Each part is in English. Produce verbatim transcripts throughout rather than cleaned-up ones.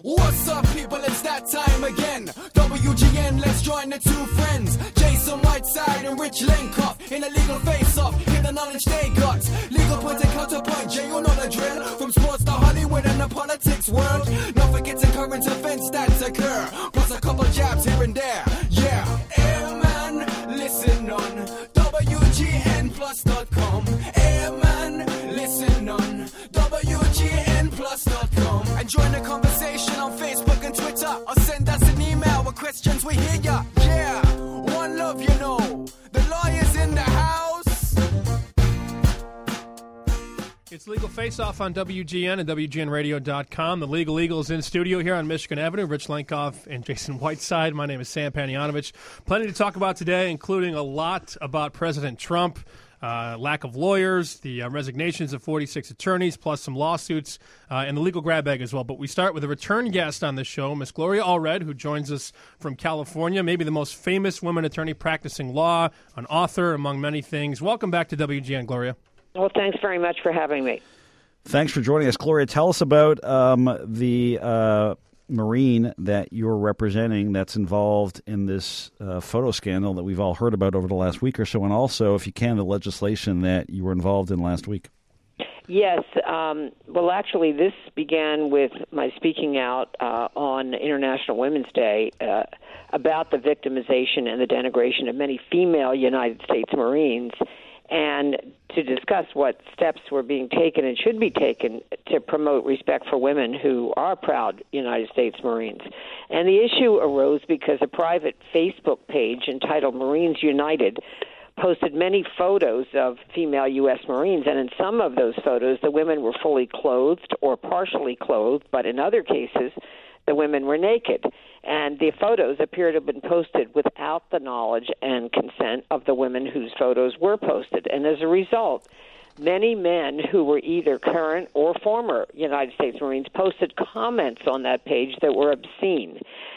What's up, people? It's that time again. W G N, let's join the two friends. Jason Whiteside and Rich Lenkoff in a legal face-off. Hear the knowledge they got. Legal point and counterpoint, Jay, you know the drill. From sports to Hollywood and the politics world. Not forgetting current events that occur. Plus a couple jabs here and there. Yeah, hey man, listen on W G N plus dot com. Hey man, listen on W G N plus dot com. And join the conversation on Facebook and Twitter, or send us an email with questions. We hear ya. Yeah, one love, you know. The lawyer's in the house. It's Legal Face Off on W G N and W G N radio dot com. The Legal Eagles in studio here on Michigan Avenue. Rich Lenkoff and Jason Whiteside. My name is Sam Panayotovich. Plenty to talk about today, including a lot about President Trump. Uh, lack of lawyers, the uh, resignations of forty-six attorneys, plus some lawsuits, uh, and the legal grab bag as well. But we start with a return guest on the show, Miss Gloria Allred, who joins us from California, maybe the most famous woman attorney practicing law, an author, among many things. Welcome back to W G N, Gloria. Well, thanks very much for having me. Thanks for joining us. Gloria, tell us about um, the uh, Marine that you're representing that's involved in this uh, photo scandal that we've all heard about over the last week or so, and also, if you can, the legislation that you were involved in last week. Yes. Um, well, actually, this began with my speaking out uh, on International Women's Day uh, about the victimization and the denigration of many female United States Marines, and to discuss what steps were being taken and should be taken to promote respect for women who are proud United States Marines. And the issue arose because a private Facebook page entitled Marines United posted many photos of female U S Marines, and in some of those photos, the women were fully clothed or partially clothed, but in other cases, the women were naked. And the photos appear to have been posted without the knowledge and consent of the women whose photos were posted. And as a result, many men who were either current or former United States Marines posted comments on that page that were obscene.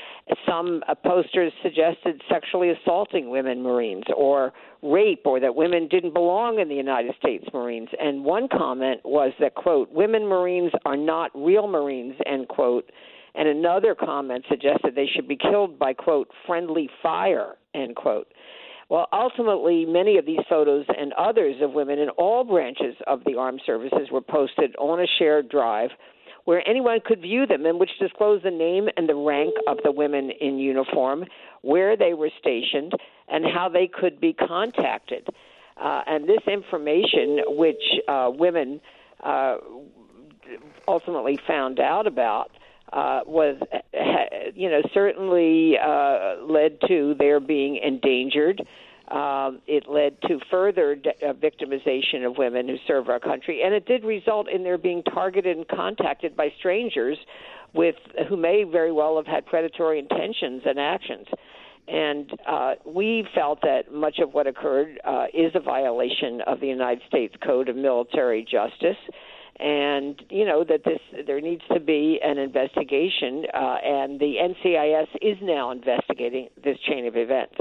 Some uh, posters suggested sexually assaulting women Marines or rape, or that women didn't belong in the United States Marines. And one comment was that, quote, women Marines are not real Marines, end quote. And another comment suggested they should be killed by, quote, friendly fire, end quote. Well, ultimately, many of these photos and others of women in all branches of the armed services were posted on a shared drive where anyone could view them, and which disclosed the name and the rank of the women in uniform, where they were stationed, and how they could be contacted. Uh, and this information, which uh, women uh, ultimately found out about, Uh, was, you know, certainly uh, led to their being endangered. Um, it led to further de- uh, victimization of women who serve our country, and it did result in their being targeted and contacted by strangers with who may very well have had predatory intentions and actions. And uh, we felt that much of what occurred uh, is a violation of the United States Code of Military Justice. And, you know, that this there needs to be an investigation, uh, and the N C I S is now investigating this chain of events.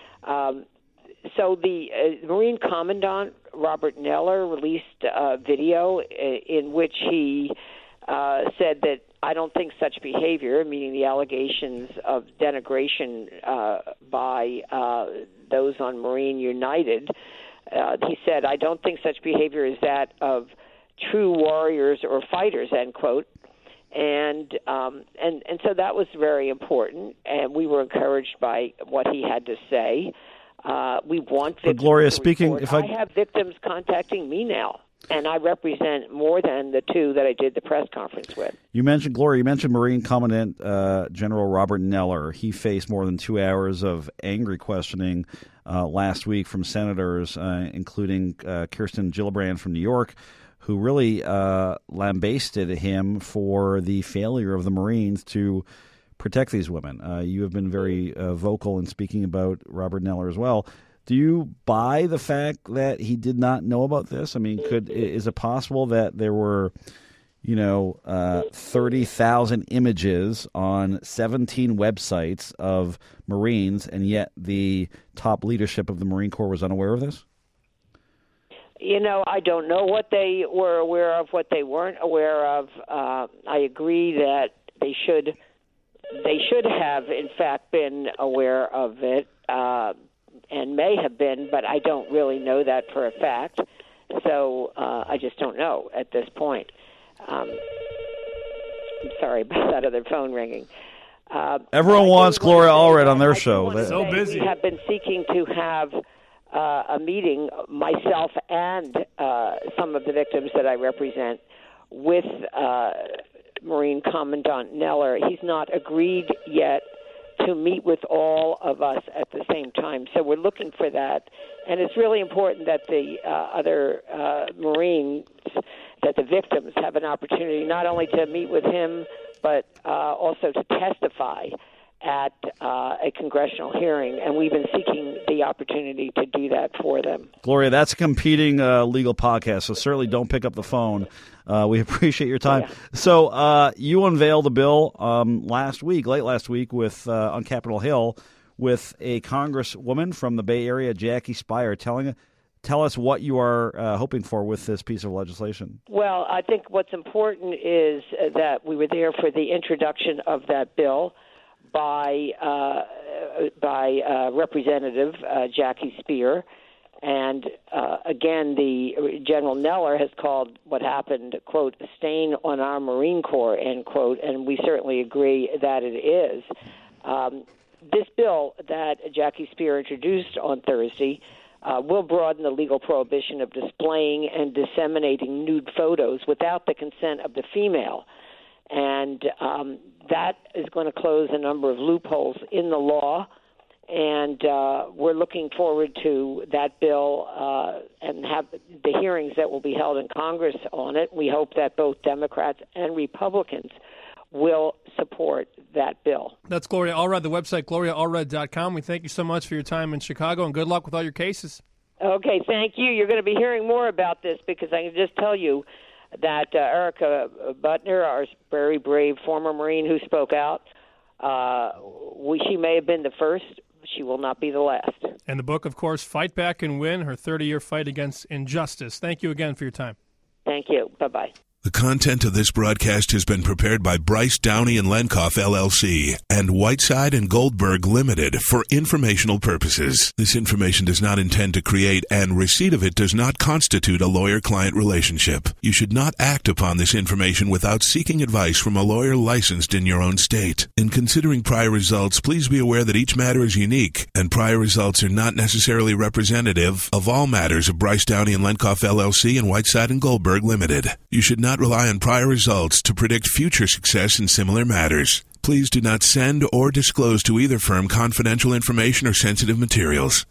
Um, so the uh, Marine Commandant, Robert Neller, released a video in which he uh, said that I don't think such behavior, meaning the allegations of denigration uh, by uh, those on Marine United, uh, he said, I don't think such behavior is that of true warriors or fighters, end quote. And um, and and so that was very important, and we were encouraged by what he had to say. Uh, we want victims. But Gloria, speaking, if I... I have victims contacting me now, and I represent more than the two that I did the press conference with. You mentioned, Gloria, you mentioned Marine Commandant uh, General Robert Neller. He faced more than two hours of angry questioning uh, last week from senators, uh, including uh, Kirsten Gillibrand from New York, who really uh, lambasted him for the failure of the Marines to protect these women. Uh, you have been very uh, vocal in speaking about Robert Neller as well. Do you buy the fact that he did not know about this? I mean, could is it possible that there were, you know, uh, thirty thousand images on seventeen websites of Marines, and yet the top leadership of the Marine Corps was unaware of this? You know, I don't know what they were aware of, what they weren't aware of. Uh, I agree that they should they should have, in fact, been aware of it uh, and may have been, but I don't really know that for a fact. So uh, I just don't know at this point. Um, I'm sorry about that other phone ringing. Uh, Everyone wants Gloria Allred on their show. So busy. We have been seeking to have uh, a meeting, myself and uh, some of the victims that I represent, with uh, Marine Commandant Neller. He's not agreed yet to meet with all of us at the same time. So we're looking for that. And it's really important that the uh, other uh, Marines, that the victims have an opportunity not only to meet with him, but uh, also to testify at uh, a congressional hearing. And we've been seeking the opportunity to do that for them. Gloria, that's a competing uh, legal podcast, so certainly don't pick up the phone. Uh, we appreciate your time. Yeah. So uh, you unveiled a bill um, last week, late last week, with uh, on Capitol Hill with a congresswoman from the Bay Area, Jackie Speier, telling Tell us what you are uh, hoping for with this piece of legislation. Well, I think what's important is that we were there for the introduction of that bill by uh, by uh, Representative uh, Jackie Speier. And uh, again, the General Neller has called what happened, quote, a stain on our Marine Corps, end quote, and we certainly agree that it is. Um, this bill that Jackie Speier introduced on Thursday Uh, will broaden the legal prohibition of displaying and disseminating nude photos without the consent of the female. And um, that is going to close a number of loopholes in the law. And uh, we're looking forward to that bill uh, and have the hearings that will be held in Congress on it. We hope that both Democrats and Republicans will support that bill. That's Gloria Allred, the website gloria allred dot com. We thank you so much for your time in Chicago, and good luck with all your cases. Okay, thank you. You're going to be hearing more about this because I can just tell you that uh, Erica Butner, our very brave former Marine who spoke out, uh, we, she may have been the first. She will not be the last. And the book, of course, Fight Back and Win, her thirty-year fight against injustice. Thank you again for your time. Thank you. Bye-bye. The content of this broadcast has been prepared by Bryce Downey and Lenkoff, L L C, and Whiteside and Goldberg, Limited, for informational purposes. This information does not intend to create, and receipt of it does not constitute a lawyer-client relationship. You should not act upon this information without seeking advice from a lawyer licensed in your own state. In considering prior results, please be aware that each matter is unique, and prior results are not necessarily representative of all matters of Bryce Downey and Lenkoff, L L C, and Whiteside and Goldberg, Limited. You should not rely on prior results to predict future success in similar matters. Please do not send or disclose to either firm confidential information or sensitive materials.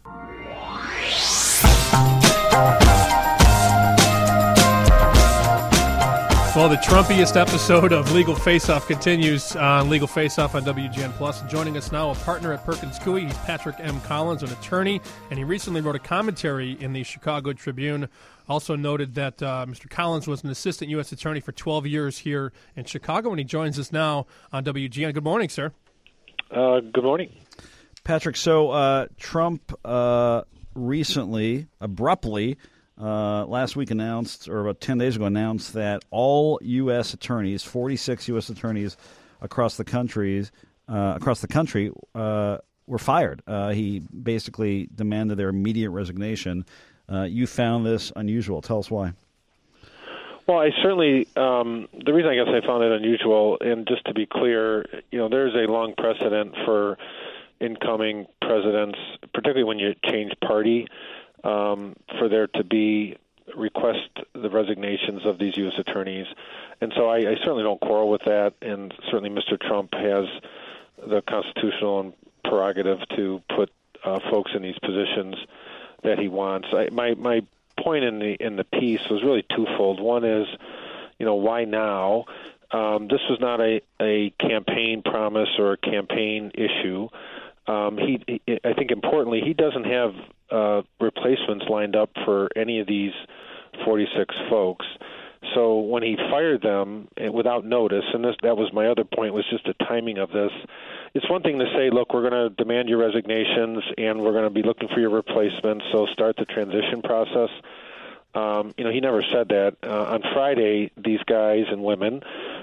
Well, the Trumpiest episode of Legal Face-Off continues on Legal Face-Off on W G N Plus. Joining us now, a partner at Perkins Coie. He's Patrick M. Collins, an attorney, and he recently wrote a commentary in the Chicago Tribune. Also noted that uh, Mister Collins was an assistant U S attorney for twelve years here in Chicago, and he joins us now on W G N. Good morning, sir. Uh, good morning. Patrick, so uh, Trump uh, recently, abruptly, Uh, last week announced, or about ten days ago announced, that all U S attorneys, forty-six U S attorneys across the countries, uh, across the country, uh, were fired. Uh, he basically demanded their immediate resignation. Uh, you found this unusual. Tell us why. Well, I certainly, um, the reason I guess I found it unusual, and just to be clear, you know, there's a long precedent for incoming presidents, particularly when you change party, Um, for there to be request the resignations of these U S attorneys. And so I, I certainly don't quarrel with that, and certainly Mister Trump has the constitutional prerogative to put uh, folks in these positions that he wants. I, my my point in the in the piece was really twofold. One is, you know, why now? Um, this was not a, a campaign promise or a campaign issue. Um, he, he, I think importantly, he doesn't have uh, replacements lined up for any of these forty-six folks. So when he fired them without notice, and this, that was my other point, was just the timing of this. It's one thing to say, look, we're going to demand your resignations and we're going to be looking for your replacements, so start the transition process. Um, you know, he never said that. Uh, on Friday, these guys and women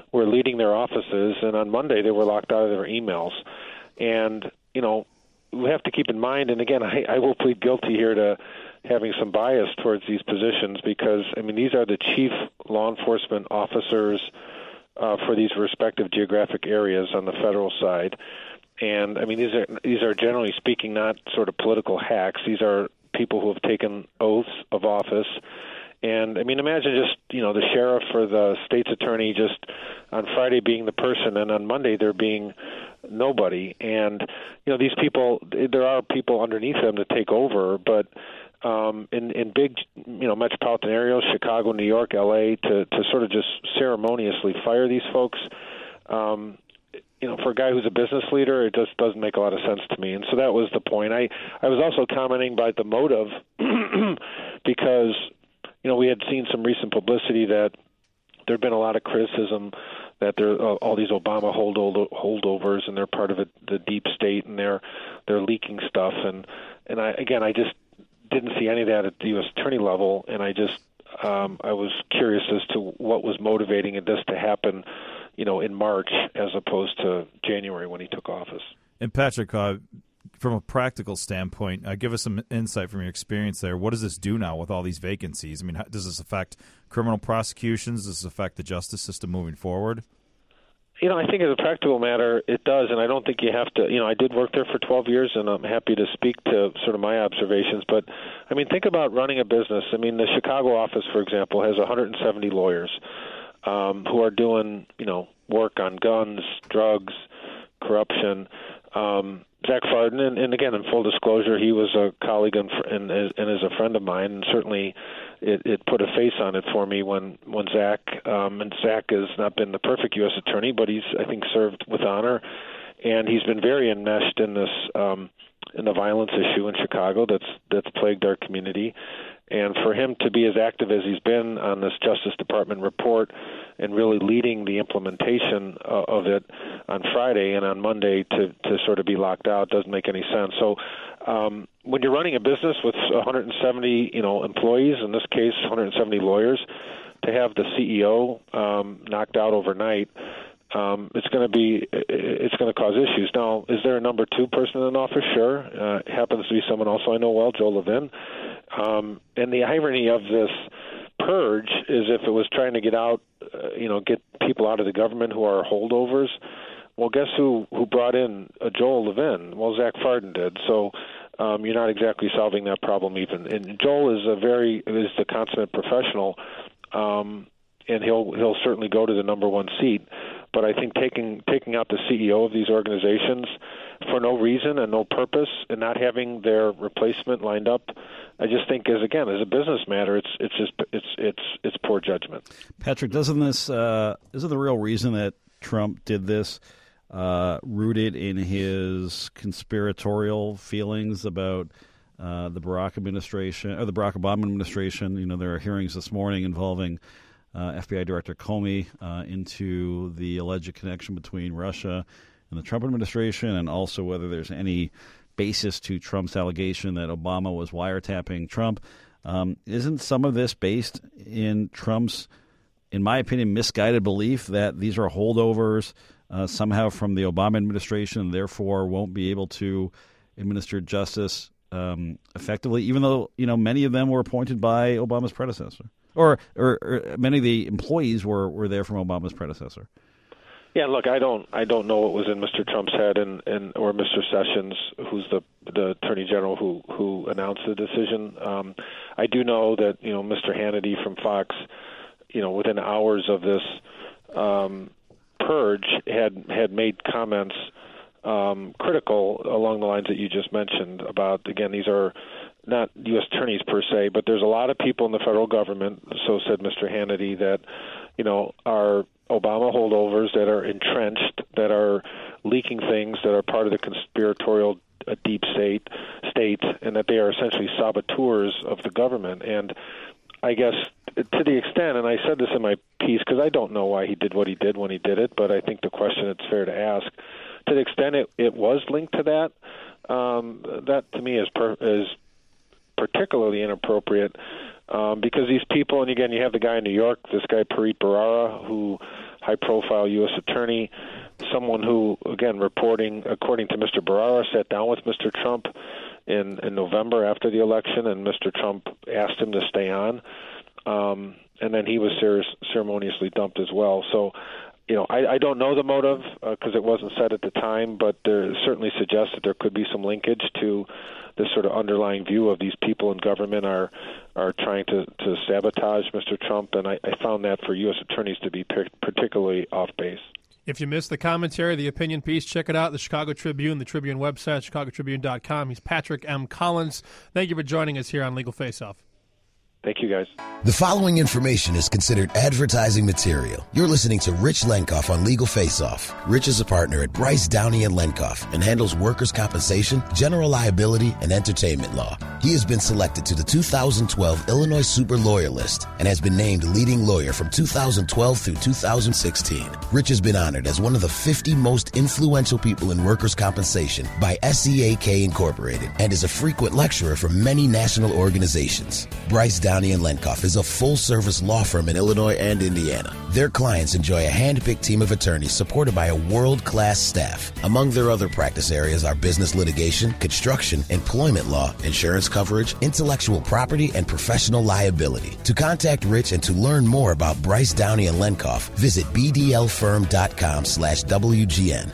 were leading their offices, and on Monday they were locked out of their emails. And, you know, we have to keep in mind, and again, I, I will plead guilty here to having some bias towards these positions because, I mean, these are the chief law enforcement officers uh, for these respective geographic areas on the federal side. And, I mean, these are these are generally speaking not sort of political hacks. These are people who have taken oaths of office. And, I mean, imagine just, you know, the sheriff or the state's attorney just on Friday being the person, and on Monday they're being nobody. And, you know, these people, there are people underneath them to take over, but um, in, in big, you know, metropolitan areas, Chicago, New York, L A, to, to sort of just ceremoniously fire these folks, um, you know, for a guy who's a business leader, it just doesn't make a lot of sense to me. And so that was the point. I, I was also commenting about the motive because, you know, we had seen some recent publicity that there had been a lot of criticism that there are all these Obama hold holdovers and they're part of a, the deep state and they're they're leaking stuff. And and I again, I just didn't see any of that at the U S attorney level, and I just um, I was curious as to what was motivating this to happen, you know, in March as opposed to January when he took office. And Patrick, uh, from a practical standpoint, uh, give us some insight from your experience there. What does this do now with all these vacancies? I mean, how, does this affect criminal prosecutions? Does this affect the justice system moving forward? You know, I think as a practical matter, it does, and I don't think you have to, you know, I did work there for twelve years, and I'm happy to speak to sort of my observations, but, I mean, think about running a business. I mean, the Chicago office, for example, has one hundred seventy lawyers um, who are doing, you know, work on guns, drugs, corruption. Um, Zach Fardin, and, and again, in full disclosure, he was a colleague and, and, and is a friend of mine, and certainly it, it put a face on it for me when, when Zach, um, and Zach has not been the perfect U S attorney, but he's, I think, served with honor, and he's been very enmeshed in this, um, in the violence issue in Chicago that's, that's plagued our community. And for him to be as active as he's been on this Justice Department report and really leading the implementation uh, of it on Friday and on Monday to, to sort of be locked out doesn't make any sense. So um, when you're running a business with one hundred seventy, you know, employees, in this case one hundred seventy lawyers, to have the C E O um, knocked out overnight, Um, it's going to be, it's going to cause issues. Now, is there a number two person in office? Sure. Uh, it happens to be someone also I know well, Joe Levin. Um, and the irony of this purge is if it was trying to get out, uh, you know, get people out of the government who are holdovers, well, guess who, who brought in uh, Joel Levin? Well, Zach Fardin did. So um, you're not exactly solving that problem even. And Joel is a very, is the consummate professional, um, and he'll he'll certainly go to the number one seat. But I think taking taking out the C E O of these organizations for no reason and no purpose and not having their replacement lined up, I just think as again as a business matter, it's it's just it's it's it's poor judgment. Patrick, doesn't this uh, isn't the real reason that Trump did this uh, rooted in his conspiratorial feelings about uh, the Barack administration or the Barack Obama administration? You know, there are hearings this morning involving Uh, F B I Director Comey uh, into the alleged connection between Russia and the Trump administration, and also whether there's any basis to Trump's allegation that Obama was wiretapping Trump. Um, isn't some of this based in Trump's, in my opinion, misguided belief that these are holdovers uh, somehow from the Obama administration and therefore won't be able to administer justice um, effectively, even though, you know, many of them were appointed by Obama's predecessor? Or, or, or many of the employees were, were there from Obama's predecessor. Yeah, look, I don't, I don't know what was in Mister Trump's head, and, and or Mister Sessions, who's the the Attorney General who who announced the decision. Um, I do know that you know Mister Hannity from Fox, you know, within hours of this um, purge, had had made comments um, critical along the lines that you just mentioned about. Again, these are not U S attorneys per se, but there's a lot of people in the federal government, so said Mister Hannity, that, you know, are Obama holdovers that are entrenched, that are leaking things, that are part of the conspiratorial uh, deep state, state, and that they are essentially saboteurs of the government. And I guess to the extent, and I said this in my piece because I don't know why he did what he did when he did it, but I think the question it's fair to ask, to the extent it, it was linked to that, um, that to me is per, is particularly inappropriate um, because these people, and again, you have the guy in New York, this guy Preet Bharara, who high-profile U S attorney, someone who, again, reporting, according to Mister Barrara, sat down with Mister Trump in, in November after the election, and Mister Trump asked him to stay on. Um, and then he was cer- ceremoniously dumped as well. So, you know, I, I don't know the motive because uh, it wasn't said at the time, but there certainly suggests that there could be some linkage to this sort of underlying view of these people in government are are trying to, to sabotage Mister Trump, and I, I found that for U S attorneys to be per- particularly off base. If you missed the commentary, the opinion piece, check it out, the Chicago Tribune, the Tribune website, chicago tribune dot com. He's Patrick M. Collins. Thank you for joining us here on Legal Face Off. Thank you, guys. The following information is considered advertising material. You're listening to Rich Lenkoff on Legal Face Off. Rich is a partner at Bryce, Downey and Lenkoff and handles workers' compensation, general liability, and entertainment law. He has been selected to the two thousand twelve Illinois Super Lawyer List and has been named leading lawyer from two thousand twelve through two thousand sixteen. Rich has been honored as one of the fifty most influential people in workers' compensation by S E A K Incorporated and is a frequent lecturer for many national organizations. Bryce, Downey and Lenkoff is a full-service law firm in Illinois and Indiana. Their clients enjoy a hand-picked team of attorneys supported by a world-class staff. Among their other practice areas are business litigation, construction, employment law, insurance coverage, intellectual property, and professional liability. To contact Rich and to learn more about Bryce, Downey and Lenkoff, visit b d l firm dot com slash W G N.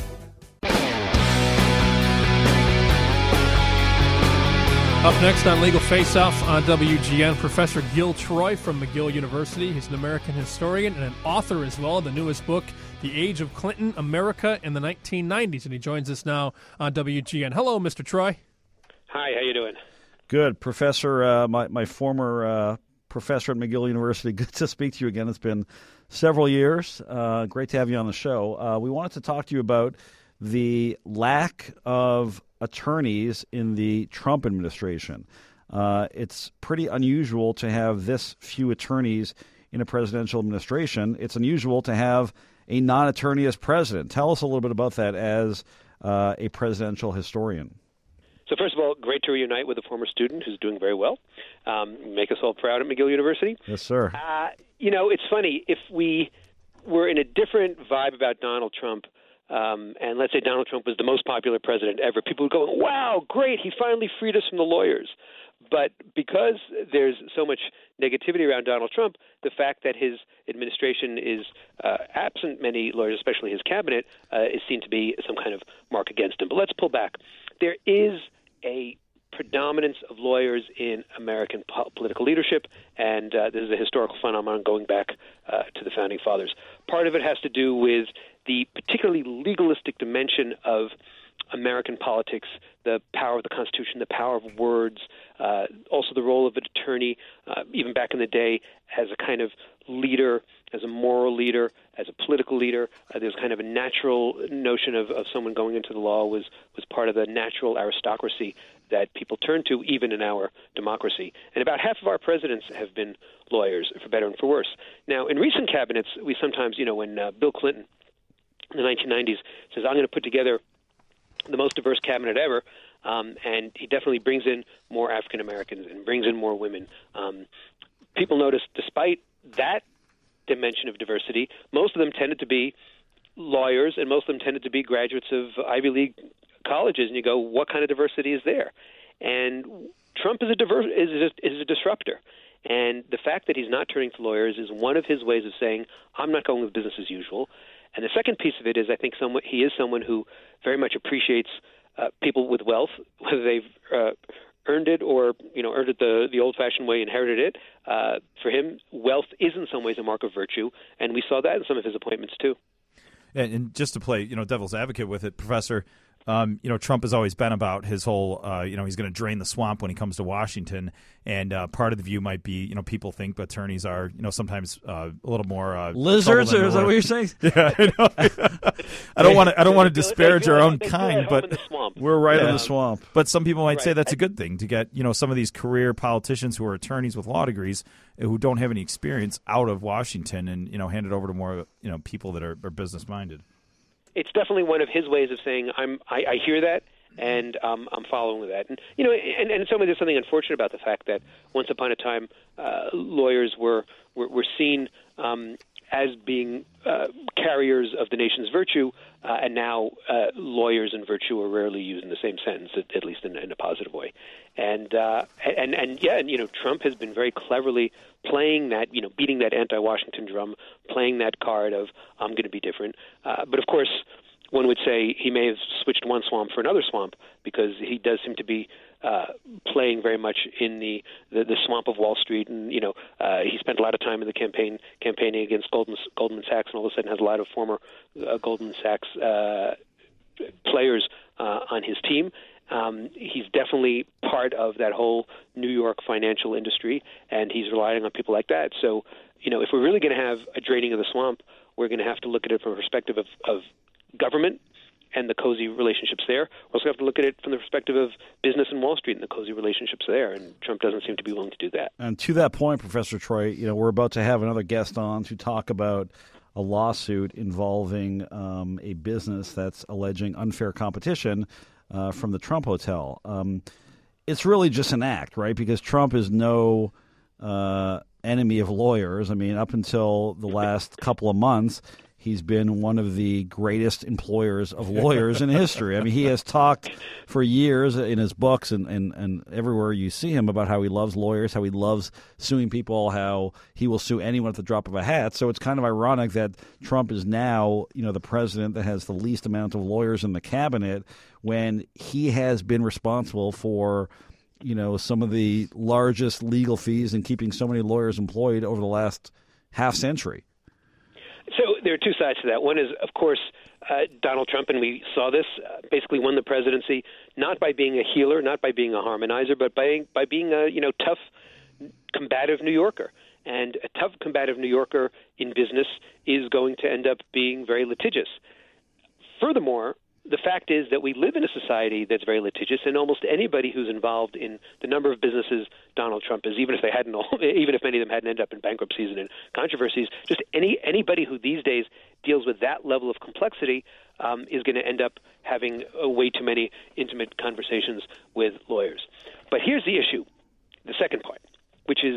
Up next on Legal Face Off on W G N, Professor Gil Troy from McGill University. He's an American historian and an author as well of the newest book, The Age of Clinton, America in the nineteen nineties. And he joins us now on W G N. Hello, Mister Troy. Hi, how you doing? Good. Professor, uh, my, my former uh, professor at McGill University, good to speak to you again. It's been several years. Uh, great to have you on the show. Uh, we wanted to talk to you about the lack of attorneys in the Trump administration. Uh, it's pretty unusual to have this few attorneys in a presidential administration. It's unusual to have a non-attorney as president. Tell us a little bit about that as uh, a presidential historian. So first of all, great to reunite with a former student who's doing very well. Um, make us all proud at McGill University. Yes, sir. Uh, you know, it's funny. If we were in a different vibe about Donald Trump, Um, and let's say Donald Trump was the most popular president ever, people would go, wow, great, he finally freed us from the lawyers. But because there's so much negativity around Donald Trump, the fact that his administration is uh, absent many lawyers, especially his cabinet, uh, is seen to be some kind of mark against him. But let's pull back. There is a predominance of lawyers in American po- political leadership, and uh, this is a historical phenomenon going back uh, to the Founding Fathers. Part of it has to do with the particularly legalistic dimension of American politics, the power of the Constitution, the power of words, uh, also the role of an attorney, uh, even back in the day, as a kind of leader, as a moral leader, as a political leader. Uh, there's kind of a natural notion of, of someone going into the law was, was part of the natural aristocracy that people turn to even in our democracy. And about half of our presidents have been lawyers, for better and for worse. Now, in recent cabinets, we sometimes, you know, when uh, Bill Clinton in the nineteen nineties says, I'm going to put together the most diverse cabinet ever, um, and he definitely brings in more African Americans and brings in more women. Um, people notice, despite that dimension of diversity, most of them tended to be lawyers, and most of them tended to be graduates of Ivy League colleges. And you go, what kind of diversity is there? And Trump is a diverse, is a, is a disruptor. And the fact that he's not turning to lawyers is one of his ways of saying, I'm not going with business as usual. And the second piece of it is I think someone, he is someone who very much appreciates uh, people with wealth, whether they've uh, earned it or, you know, earned it the, the old-fashioned way, inherited it. Uh, for him, wealth is in some ways a mark of virtue, and we saw that in some of his appointments too. And, and just to play, you know, devil's advocate with it, Professor, um, you know, Trump has always been about his whole, uh, you know, he's going to drain the swamp when he comes to Washington. And uh, part of the view might be, you know, people think attorneys are, you know, sometimes uh, a little more uh, lizards. Or is that what you're saying? Yeah, I know. I don't want to. I don't want to disparage our own kind, but we're right yeah. in the swamp. But some people might right. say that's a good thing to get, you know, some of these career politicians who are attorneys with law degrees who don't have any experience out of Washington and, you know, hand it over to more, you know, people that are, are business minded. It's definitely one of his ways of saying, I'm, I, I hear that, and um, I'm following with that. And, you know, and, and in some ways there's something unfortunate about the fact that once upon a time uh, lawyers were, were, were seen um, as being uh, carriers of the nation's virtue, uh, and now uh, lawyers and virtue are rarely used in the same sentence, at, at least in, in a positive way. And uh, and and yeah, and you know, Trump has been very cleverly playing that, you know, beating that anti-Washington drum, playing that card of I'm going to be different. Uh, but of course, one would say he may have switched one swamp for another swamp, because he does seem to be uh, playing very much in the, the, the swamp of Wall Street. And, you know, uh, he spent a lot of time in the campaign campaigning against Goldman, Goldman Sachs, and all of a sudden has a lot of former uh, Goldman Sachs uh, players uh, on his team. Um, he's definitely part of that whole New York financial industry, and he's relying on people like that. So, you know, if we're really going to have a draining of the swamp, we're going to have to look at it from a perspective of, of government and the cozy relationships there. We also have to look at it from the perspective of business and Wall Street and the cozy relationships there, and Trump doesn't seem to be willing to do that. And to that point, Professor Troy, you know, we're about to have another guest on to talk about a lawsuit involving um, a business that's alleging unfair competition uh, from the Trump Hotel. Um, it's really just an act, right? Because Trump is no uh, enemy of lawyers. I mean, up until the last couple of months, he's been one of the greatest employers of lawyers in history. I mean, he has talked for years in his books and, and, and everywhere you see him about how he loves lawyers, how he loves suing people, how he will sue anyone at the drop of a hat. So it's kind of ironic that Trump is now, you know, the president that has the least amount of lawyers in the cabinet, when he has been responsible for, you know, some of the largest legal fees and keeping so many lawyers employed over the last half century. So there are two sides to that. One is, of course, uh, Donald Trump, and we saw this, uh, basically won the presidency not by being a healer, not by being a harmonizer, but by by being a, you know, tough, combative New Yorker. And a tough, combative New Yorker in business is going to end up being very litigious. Furthermore, the fact is that we live in a society that's very litigious, and almost anybody who's involved in the number of businesses Donald Trump is, even if they hadn't, all, even if many of them hadn't ended up in bankruptcies and in controversies, just any anybody who these days deals with that level of complexity um, is going to end up having uh, way too many intimate conversations with lawyers. But here's the issue, the second part, which is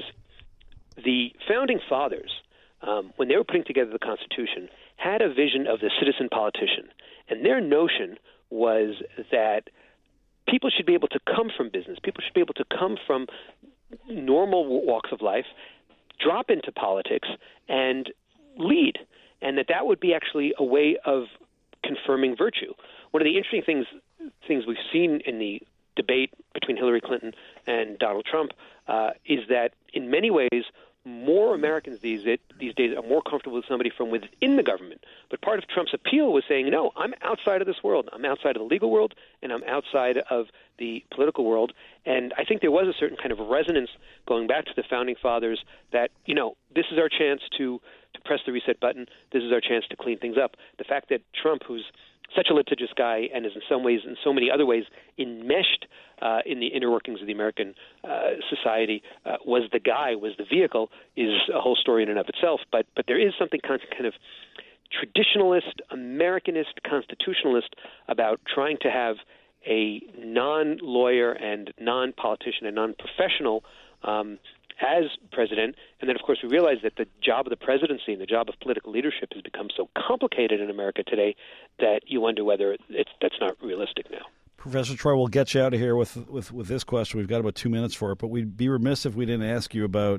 the founding fathers, um, when they were putting together the Constitution, had a vision of the citizen politician. And their notion was that people should be able to come from business. People should be able to come from normal walks of life, drop into politics, and lead. And that that would be actually a way of confirming virtue. One of the interesting things things we've seen in the debate between Hillary Clinton and Donald Trump uh, is that in many ways, more Americans these these days are more comfortable with somebody from within the government. But part of Trump's appeal was saying, no, I'm outside of this world. I'm outside of the legal world, and I'm outside of the political world. And I think there was a certain kind of resonance going back to the founding fathers that, you know, this is our chance to, to press the reset button. This is our chance to clean things up. The fact that Trump, who's such a litigious guy and is in some ways, in so many other ways, enmeshed uh, in the inner workings of the American uh, society, uh, was the guy, was the vehicle, is a whole story in and of itself. But but there is something kind of, kind of traditionalist, Americanist, constitutionalist about trying to have a non-lawyer and non-politician and non-professional um, as president. And then, of course, we realize that the job of the presidency and the job of political leadership has become so complicated in America today that you wonder whether it's, that's not realistic now. Professor Troy, we'll get you out of here with, with, with this question. We've got about two minutes for it, but we'd be remiss if we didn't ask you about,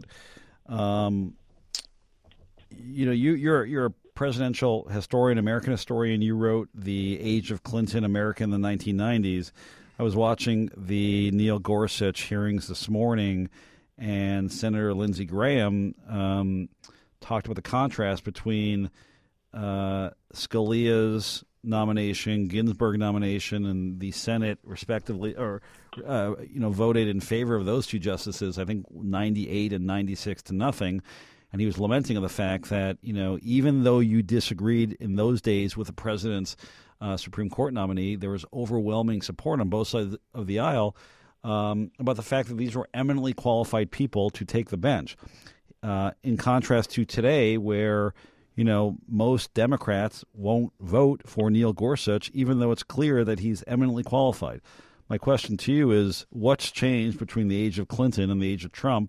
um, you know, you, you're you're a presidential historian, American historian. You wrote The Age of Clinton, America in the nineteen nineties. I was watching the Neil Gorsuch hearings this morning, and Senator Lindsey Graham um, talked about the contrast between uh, Scalia's nomination, Ginsburg nomination, and the Senate, respectively, or uh, you know, voted in favor of those two justices. I think ninety-eight and ninety-six to nothing. And he was lamenting on the fact that, you know, even though you disagreed in those days with the president's uh, Supreme Court nominee, there was overwhelming support on both sides of the aisle um, about the fact that these were eminently qualified people to take the bench. Uh, in contrast to today, where, you know, most Democrats won't vote for Neil Gorsuch, even though it's clear that he's eminently qualified. My question to you is, what's changed between the age of Clinton and the age of Trump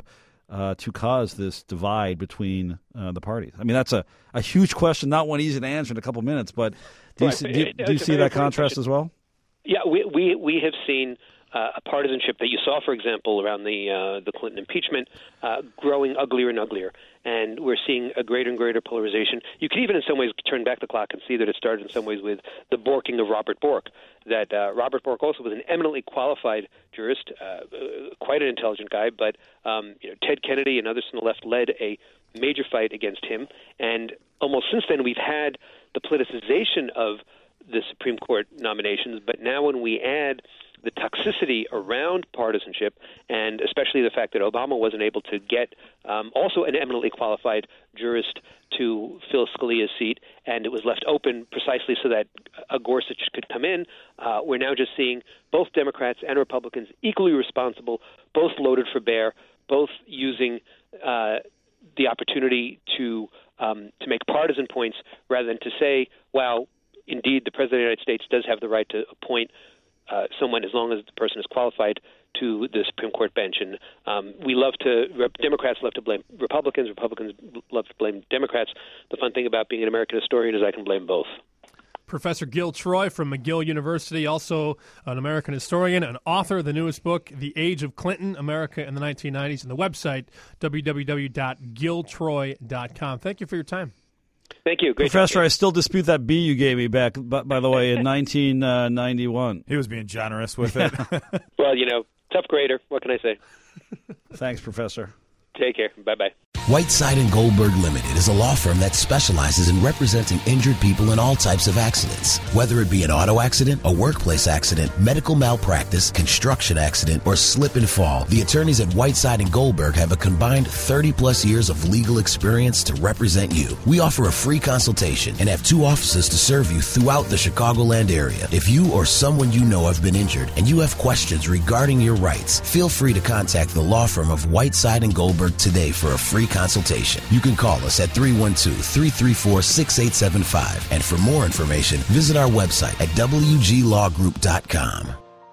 uh, to cause this divide between uh, the parties? I mean, that's a, a huge question, not one easy to answer in a couple minutes, but do you, Right. see, do, you- do you see that contrast as well? Yeah, we we we have seen uh, a partisanship that you saw, for example, around the uh, the Clinton impeachment, uh, growing uglier and uglier, and we're seeing a greater and greater polarization. You could even, in some ways, turn back the clock and see that it started in some ways with the Borking of Robert Bork. That uh, Robert Bork also was an eminently qualified jurist, uh, uh, quite an intelligent guy, but um, you know, Ted Kennedy and others from the left led a major fight against him, and almost since then we've had the politicization of the Supreme Court nominations, but now when we add the toxicity around partisanship, and especially the fact that Obama wasn't able to get um, also an eminently qualified jurist to fill Scalia's seat, and it was left open precisely so that a Gorsuch could come in, uh, we're now just seeing both Democrats and Republicans equally responsible, both loaded for bear, both using uh, the opportunity to um, to make partisan points rather than to say, well, indeed, the President of the United States does have the right to appoint uh, someone as long as the person is qualified to the Supreme Court bench. And um, we love to, Democrats love to blame Republicans, Republicans love to blame Democrats. The fun thing about being an American historian is I can blame both. Professor Gil Troy from McGill University, also an American historian, an author of the newest book, The Age of Clinton, America in the nineteen nineties, and the website, w w w dot gil troy dot com. Thank you for your time. Thank you. Great Professor, I still dispute that B you gave me back, by, by the way, in nineteen ninety-one. He was being generous with it. Well, you know, tough grader. What can I say? Thanks, Professor. Take care. Bye-bye. Whiteside and Goldberg Limited is a law firm that specializes in representing injured people in all types of accidents. Whether it be an auto accident, a workplace accident, medical malpractice, construction accident, or slip and fall, the attorneys at Whiteside and Goldberg have a combined thirty plus years of legal experience to represent you. We offer a free consultation and have two offices to serve you throughout the Chicagoland area. If you or someone you know have been injured and you have questions regarding your rights, feel free to contact the law firm of Whiteside and Goldberg today for a free consultation. You can call us at three one two, three three four, six eight seven five. And for more information, visit our website at w g law group dot com.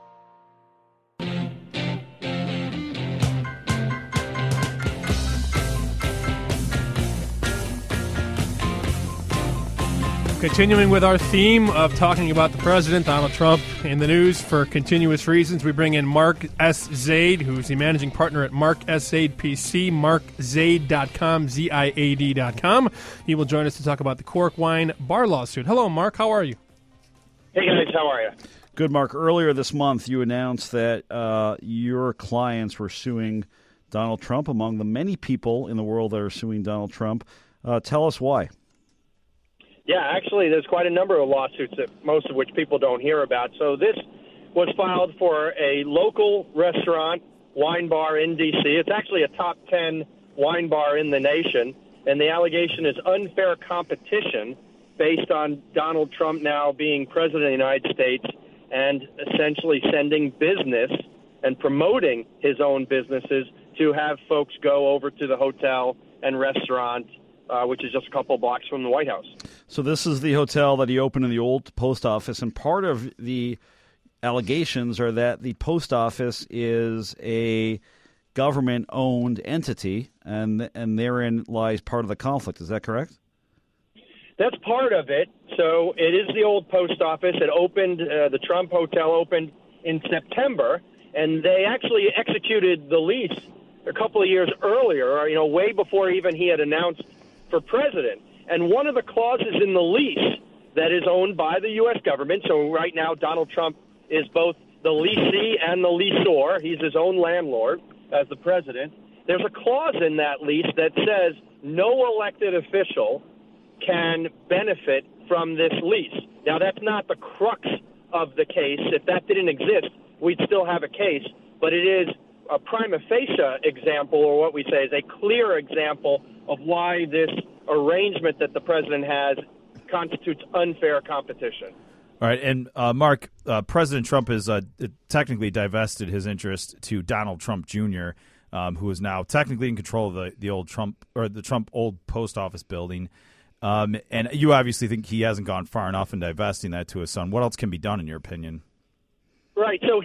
Continuing with our theme of talking about the president, Donald Trump, in the news for continuous reasons, we bring in Mark S. Zaid, who's the managing partner at Mark S. Zaid P C, mark zaid dot com, Z I A D dot com. He will join us to talk about the Cork Wine bar lawsuit. Hello, Mark. How are you? Hey, guys. How are you? Good, Mark. Earlier this month, you announced that uh, your clients were suing Donald Trump, among the many people in the world that are suing Donald Trump. Uh, tell us why. Yeah, actually, there's quite a number of lawsuits, that most of which people don't hear about. So this was filed for a local restaurant, wine bar in D C. It's actually a top ten wine bar in the nation, and the allegation is unfair competition based on Donald Trump now being president of the United States and essentially sending business and promoting his own businesses to have folks go over to the hotel and restaurant, uh, which is just a couple blocks from the White House. So this is the hotel that he opened in the old post office, and part of the allegations are that the post office is a government-owned entity, and and therein lies part of the conflict. Is that correct? That's part of it. So it is the old post office. It opened, uh, the Trump Hotel opened in September, and they actually executed the lease a couple of years earlier, you know, way before even he had announced for president. And one of the clauses in the lease that is owned by the U S government, so right now Donald Trump is both the leasee and the leaseor. He's his own landlord as the president. There's a clause in that lease that says no elected official can benefit from this lease. Now, that's not the crux of the case. If that didn't exist, we'd still have a case. But it is a prima facie example, or what we say is a clear example of why this arrangement that the president has constitutes unfair competition. All right, and uh, Mark, uh, President Trump has uh, technically divested his interest to Donald Trump Junior, um, who is now technically in control of the, the old Trump or the Trump old post office building. Um, and you obviously think he hasn't gone far enough in divesting that to his son. What else can be done, in your opinion? Right. So he's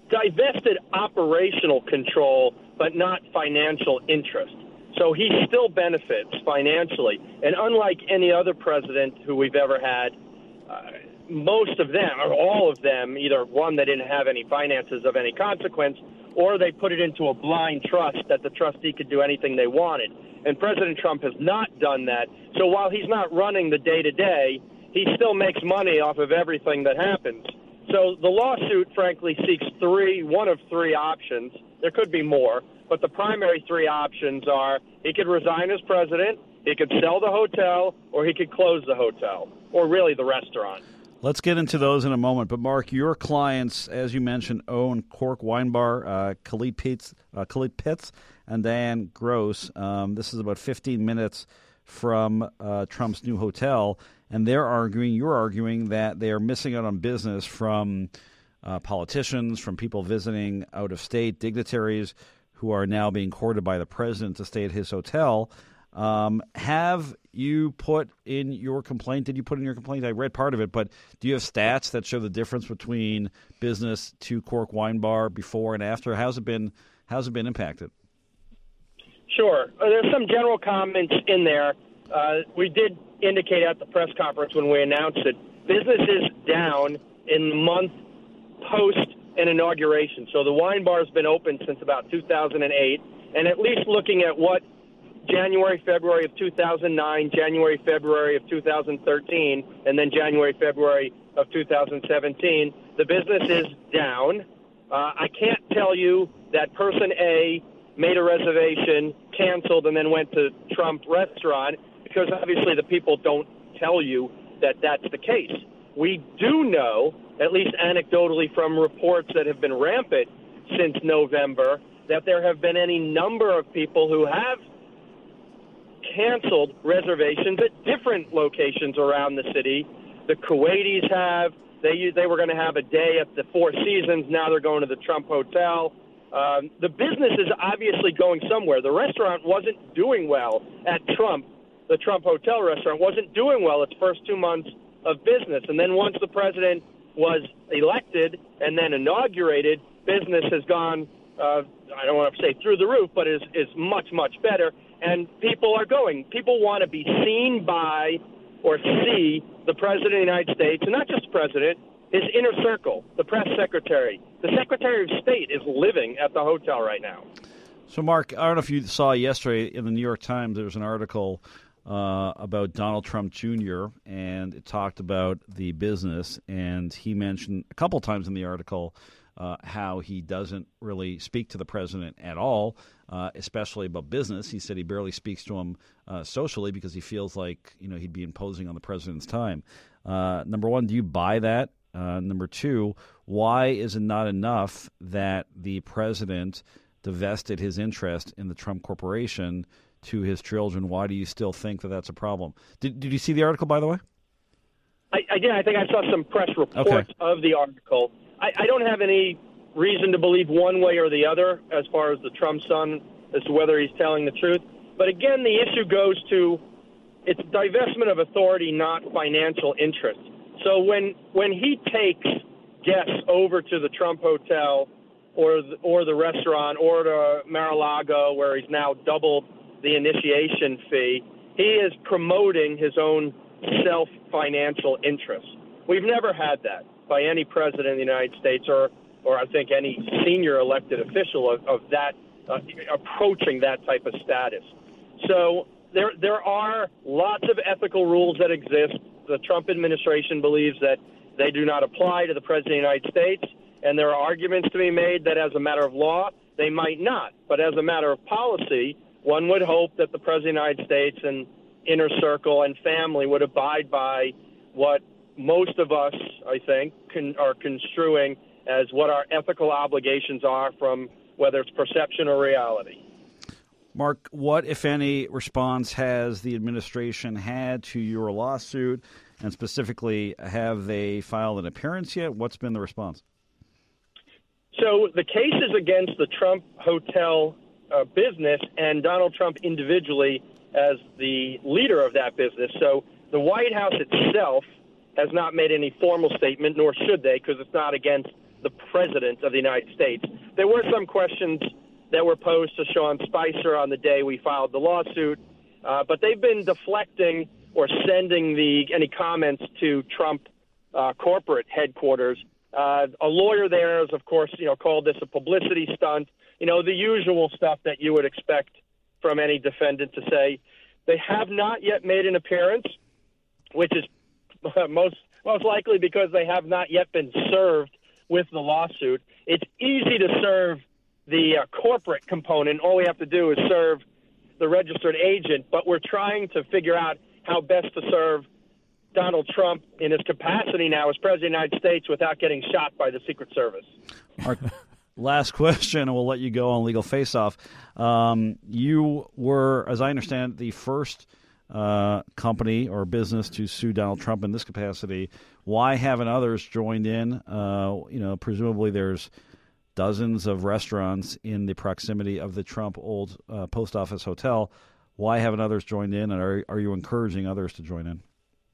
divested operational control, but not financial interest. So he still benefits financially. And unlike any other president who we've ever had, uh, most of them, or all of them, either one, they didn't have any finances of any consequence, or they put it into a blind trust that the trustee could do anything they wanted. And President Trump has not done that. So while he's not running the day-to-day, he still makes money off of everything that happens. So the lawsuit, frankly, seeks three, one of three options. There could be more, but the primary three options are he could resign as president, he could sell the hotel, or he could close the hotel, or really the restaurant. Let's get into those in a moment. But, Mark, your clients, as you mentioned, own Cork Wine Bar, uh, Khalid Pitts, uh, Khalid Pitts and Diane Gross. Um, this is about fifteen minutes from uh, Trump's new hotel. And they're arguing, you're arguing, that they are missing out on business from uh, politicians, from people visiting out-of-state, dignitaries who are now being courted by the president to stay at his hotel. Um, have you put in your complaint? Did you put in your complaint? I read part of it, but do you have stats that show the difference between business to Cork Wine Bar before and after? How's it been? How's it been impacted? Sure. Uh, there's some general comments in there. Uh, we did indicate at the press conference when we announced it, business is down in the month post an inauguration. So the wine bar has been open since about two thousand eight, and at least looking at what January, February of two thousand nine, January, February of two thousand thirteen, and then January, February of two thousand seventeen, the business is down. Uh, I can't tell you that person A made a reservation, canceled, and then went to Trump restaurant, because obviously the people don't tell you that that's the case. We do know, at least anecdotally from reports that have been rampant since November, that there have been any number of people who have canceled reservations at different locations around the city. The Kuwaitis have. They they were going to have a day at the Four Seasons. Now they're going to the Trump Hotel. Um, the business is obviously going somewhere. The restaurant wasn't doing well at Trump. The Trump Hotel restaurant wasn't doing well its first two months of business. And then once the president was elected and then inaugurated, business has gone, uh, I don't want to say through the roof, but is, is much, much better. And people are going. People want to be seen by or see the President of the United States, and not just the President, his inner circle, the press secretary. The Secretary of State is living at the hotel right now. So, Mark, I don't know if you saw yesterday in the New York Times, there was an article uh, about Donald Trump Junior, and it talked about the business, and he mentioned a couple times in the article uh, how he doesn't really speak to the president at all, uh, especially about business. He said he barely speaks to him uh, socially because he feels like, you know, he'd be imposing on the president's time. Uh, number one, do you buy that? Uh, number two, why is it not enough that the president divested his interest in the Trump Corporation to his children? Why do you still think that that's a problem? Did Did you see the article, by the way? I, I did. I think I saw some press reports okay. of the article. I, I don't have any reason to believe one way or the other as far as the Trump son, as to whether he's telling the truth. But again, the issue goes to it's divestment of authority, not financial interest. So when when he takes guests over to the Trump Hotel or the, or the restaurant or to Mar-a-Lago, where he's now doubled the initiation fee, he is promoting his own self-financial interests. We've never had that by any president of the United States or, or I think any senior elected official of, of that uh, approaching that type of status. So there there are lots of ethical rules that exist. The Trump administration believes that they do not apply to the President of the United States, and there are arguments to be made that as a matter of law, they might not. But as a matter of policy, one would hope that the President of the United States and inner circle and family would abide by what most of us, I think, can, are construing as what our ethical obligations are from whether it's perception or reality. Mark, what, if any, response has the administration had to your lawsuit? And specifically, have they filed an appearance yet? What's been the response? So the case is against the Trump Hotel uh, business and Donald Trump individually as the leader of that business. So the White House itself has not made any formal statement, nor should they, because it's not against the President of the United States. There were some questions that were posed to Sean Spicer on the day we filed the lawsuit, uh, but they've been deflecting or sending the any comments to Trump uh, corporate headquarters. Uh, a lawyer there has, of course, you know, called this a publicity stunt. You know, the usual stuff that you would expect from any defendant to say. They have not yet made an appearance, which is most most likely because they have not yet been served with the lawsuit. It's easy to serve the uh, corporate component. All we have to do is serve the registered agent, but we're trying to figure out how best to serve Donald Trump in his capacity now as President of the United States without getting shot by the Secret Service. Our last question, and we'll let you go on Legal Face Off. Um, you were, as I understand, the first uh, company or business to sue Donald Trump in this capacity. Why haven't others joined in? Uh, you know, presumably there's dozens of restaurants in the proximity of the Trump old uh, post office hotel. Why haven't others joined in, and are, are you encouraging others to join in?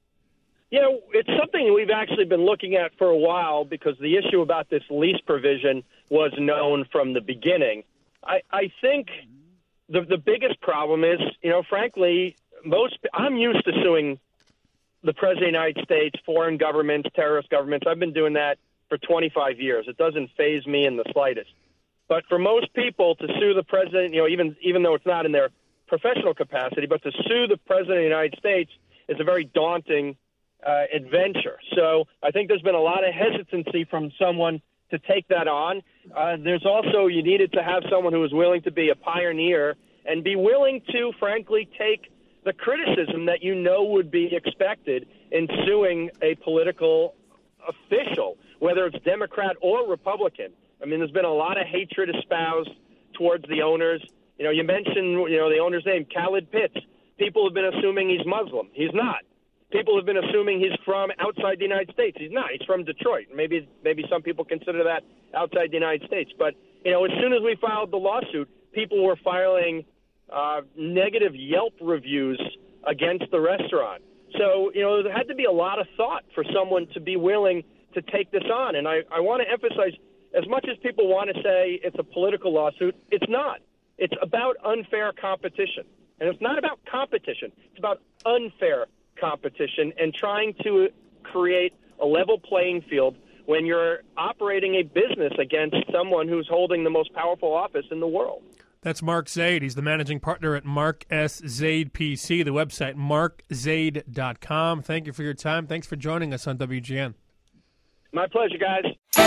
You know, it's something we've actually been looking at for a while because the issue about this lease provision was known from the beginning. I, I think the the biggest problem is, you know, frankly, most I'm used to suing the President of the United States, foreign governments, terrorist governments. I've been doing that for twenty-five years. It doesn't faze me in the slightest. But for most people to sue the president, you know, even even though it's not in their professional capacity, but to sue the President of the United States is a very daunting uh, adventure. So I think there's been a lot of hesitancy from someone to take that on. Uh, there's also, you needed to have someone who was willing to be a pioneer and be willing to, frankly, take the criticism that you know would be expected in suing a political official, whether it's Democrat or Republican. I mean, there's been a lot of hatred espoused towards the owners. You know, you mentioned, you know, the owner's name, Khalid Pitts. People have been assuming he's Muslim. He's not. People have been assuming he's from outside the United States. He's not. He's from Detroit. Maybe maybe some people consider that outside the United States. But, you know, as soon as we filed the lawsuit, people were filing uh, negative Yelp reviews against the restaurant. So, you know, there had to be a lot of thought for someone to be willing to take this on. And I, I want to emphasize, as much as people want to say it's a political lawsuit, it's not. It's about unfair competition. And it's not about competition. It's about unfair competition and trying to create a level playing field when you're operating a business against someone who's holding the most powerful office in the world. That's Mark Zaid. He's the managing partner at Mark S. Zaid P C, the website mark zaid dot com. Thank you for your time. Thanks for joining us on W G N. My pleasure, guys.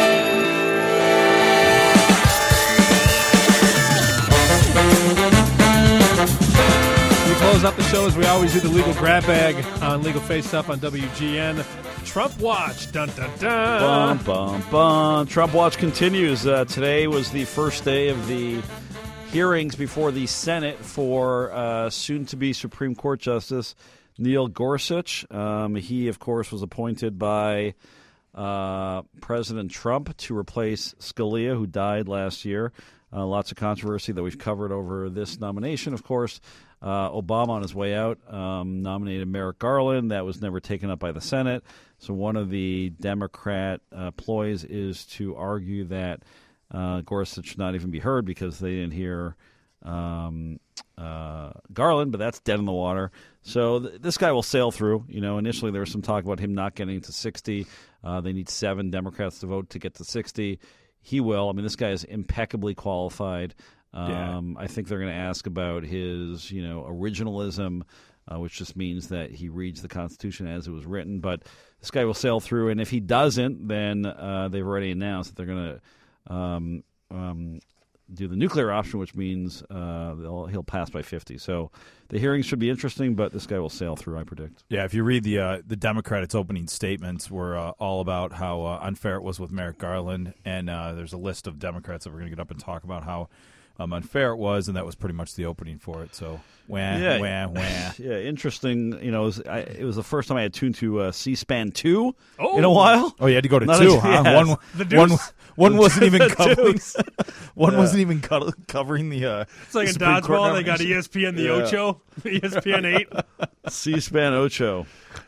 We close out the show as we always do, the legal grab bag on Legal Face Off on W G N. Trump Watch. Dun, dun, dun. Bum, bum, bum. Trump Watch continues. Uh, today was the first day of the hearings before the Senate for uh, soon-to-be Supreme Court Justice Neil Gorsuch. Um, he, of course, was appointed by uh, President Trump to replace Scalia, who died last year. Uh, lots of controversy that we've covered over this nomination, of course. Uh, Obama, on his way out, um, nominated Merrick Garland. That was never taken up by the Senate. So one of the Democrat uh, ploys is to argue that uh, Gorsuch should not even be heard because they didn't hear um, uh, Garland, but that's dead in the water. So th- this guy will sail through. You know, initially there was some talk about him not getting to sixty. Uh, they need seven Democrats to vote to get to sixty. He will. I mean, this guy is impeccably qualified. Um, yeah. I think they're going to ask about his, you know, originalism, uh, which just means that he reads the Constitution as it was written. But this guy will sail through, and if he doesn't, then uh, they've already announced that they're going to um, um, do the nuclear option, which means uh, they'll, he'll pass by fifty. So the hearings should be interesting, but this guy will sail through, I predict. Yeah, if you read the uh, the Democrats' opening statements, were uh, all about how uh, unfair it was with Merrick Garland, and uh, there's a list of Democrats that we're going to get up and talk about how Um, unfair it was, and that was pretty much the opening for it. So, wah, yeah, wah, wah. Yeah, interesting. You know, it was, I, it was the first time I had tuned to uh, C-SPAN two oh. in a while. Oh, you had to go to Not two, a, huh? Yes. One, the one, one The wasn't even the covering. one yeah. wasn't even co- covering the. Uh, It's like the a Supreme Court dodgeball. They got nomination. E S P N the Yeah. Ocho, E S P N eight. C-SPAN Ocho.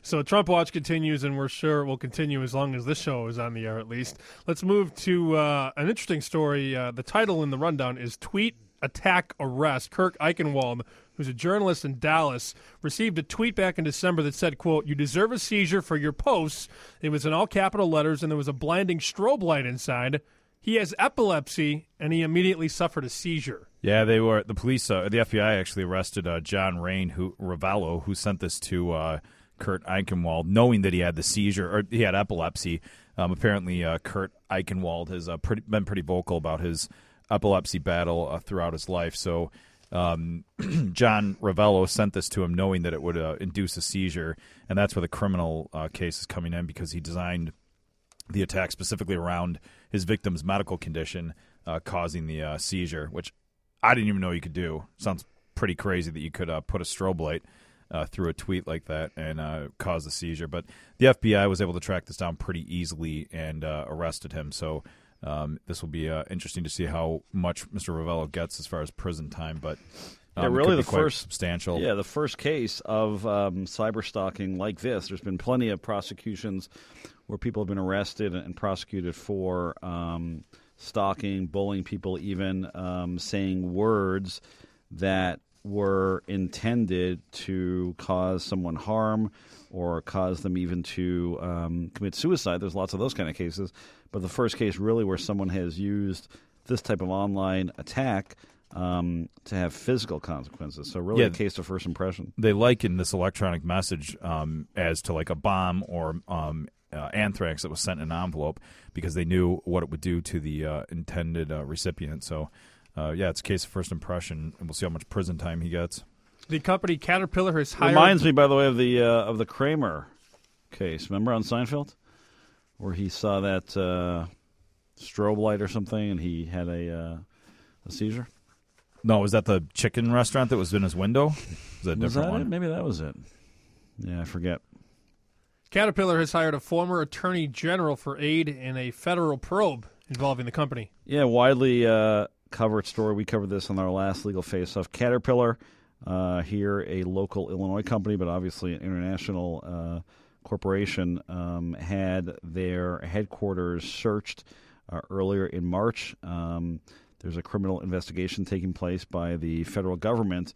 So Trump Watch continues, and we're sure it will continue as long as this show is on the air, at least. Let's move to uh, an interesting story. Uh, the title in the rundown is Tweet Attack Arrest. Kirk Eichenwald, who's a journalist in Dallas, received a tweet back in December that said, quote, "You deserve a seizure for your posts." It was in all capital letters, and there was a blinding strobe light inside. He has epilepsy, and he immediately suffered a seizure. Yeah, they were the police. Uh, the F B I actually arrested uh, John Rain, who Ravello, who sent this to uh, Kurt Eichenwald, knowing that he had the seizure or he had epilepsy. Um, apparently, uh, Kurt Eichenwald has uh, pretty, been pretty vocal about his epilepsy battle uh, throughout his life. So um, John Ravello sent this to him, knowing that it would uh, induce a seizure, and that's where the criminal uh, case is coming in, because he designed the attack specifically around his victim's medical condition uh, causing the uh, seizure, which I didn't even know you could do. Sounds pretty crazy that you could uh, put a strobe light uh, through a tweet like that and uh, cause a seizure. But the F B I was able to track this down pretty easily and uh, arrested him. So um, this will be uh, interesting to see how much Mister Ravello gets as far as prison time. But um, yeah, really the the first substantial. Yeah, the first case of um, cyber stalking like this. There's been plenty of prosecutions where people have been arrested and prosecuted for um, stalking, bullying people, even um, saying words that were intended to cause someone harm or cause them even to um, commit suicide. There's lots of those kind of cases. But the first case really where someone has used this type of online attack um, to have physical consequences. So really yeah, a case of first impression. They liken this electronic message um, as to like a bomb or um, uh, anthrax that was sent in an envelope, because they knew what it would do to the uh, intended uh, recipient. So Uh, yeah, it's a case of first impression, and we'll see how much prison time he gets. The company Caterpillar has hired... Reminds me, by the way, of the uh, of the Kramer case. Remember on Seinfeld? Where he saw that uh, strobe light or something, and he had a, uh, a seizure? No, was that the chicken restaurant that was in his window? Was that a was different that one? It? Maybe that was it. Yeah, I forget. Caterpillar has hired a former attorney general for aid in a federal probe involving the company. Yeah, widely... Uh, covered story. We covered this on our last Legal Face-Off. Caterpillar, uh, here a local Illinois company, but obviously an international uh, corporation, um, had their headquarters searched uh, earlier in March. Um, there's a criminal investigation taking place by the federal government